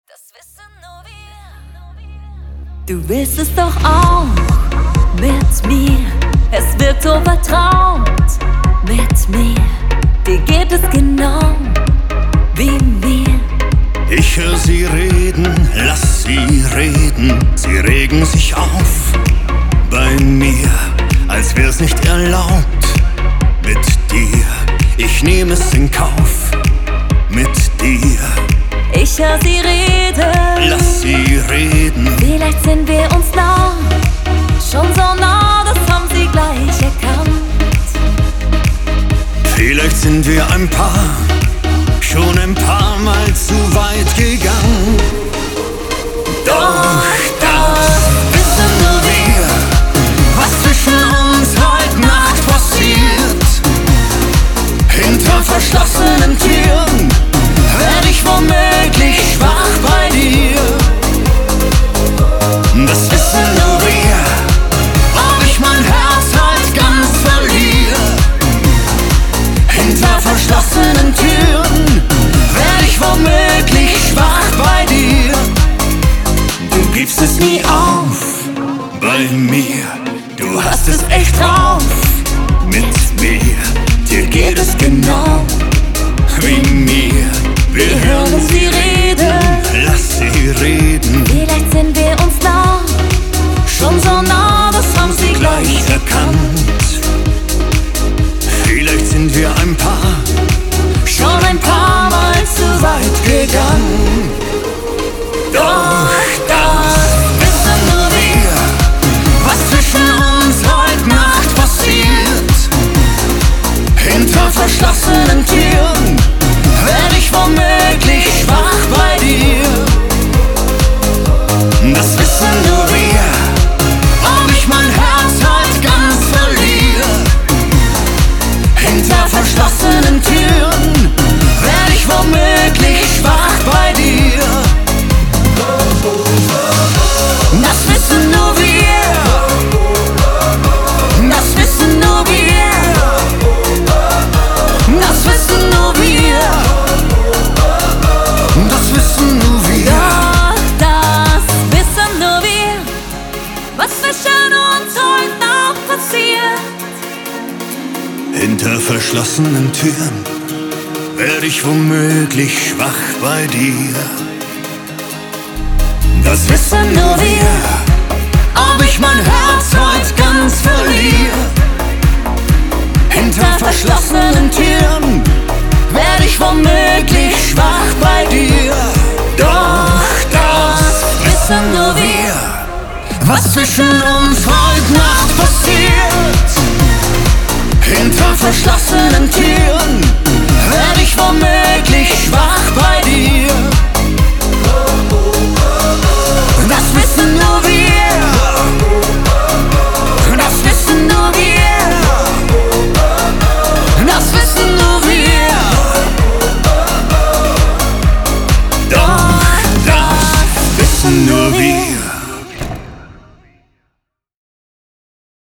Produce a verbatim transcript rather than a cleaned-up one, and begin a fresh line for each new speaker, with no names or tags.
Das wissen nur wir. Du willst es doch auch mit mir. Es wird so vertraut mit mir. Dir geht es genau wie mir.
Ich höre sie reden, lass sie reden. Sie regen sich auf bei mir, als wär's nicht erlaubt mit dir. Ich nehme es in Kauf mit dir.
Ich hör sie reden,
lass sie reden.
Vielleicht sind wir uns nah, schon so nah, das haben sie gleich erkannt.
Vielleicht sind wir ein Paar, schon ein paar Mal zu weit gegangen. Doch das wissen nur wir, was zwischen uns heute Nacht passiert. Hinter verschlossenen Türen werd ich womöglich schwach bei dir. Das wissen nur wir, ob ich mein Herz halt ganz verliere. Hinter verschlossenen Türen werd ich womöglich schwach bei dir. Du gibst es nie auf bei mir, du hast es echt drauf mit mir. Dir geht es genau wie mir. Wir hören sie reden, lass sie reden.
Vielleicht sind wir uns nah, schon so nah, das haben sie
Gleich erkannt. Vielleicht sind wir ein Paar, schon ein paar Mal zu weit gegangen. Doch das wissen nur wir, was zwischen uns heute Nacht passiert. Hinter verschlossenen Türen werd ich womöglich schwach bei dir. Das wissen nur wir, ob ich mein Herz halt ganz verliere. Hinter verschlossenen Türen werd ich womöglich schwach bei dir. Das wissen nur wir, das wissen nur wir, das wissen nur wir, das wissen nur wir.
Doch das wissen nur wir, was zwischen uns heute noch passiert.
Hinter verschlossenen Türen werd ich womöglich schwach bei dir. Das wissen nur wir, ob ich mein Herz heute ganz verliere. Hinter verschlossenen Türen werd ich womöglich schwach bei dir. Doch das wissen nur wir, was zwischen uns heute Nacht passiert. Hinter verschlossenen Türen werd ich womöglich schwach bei dir.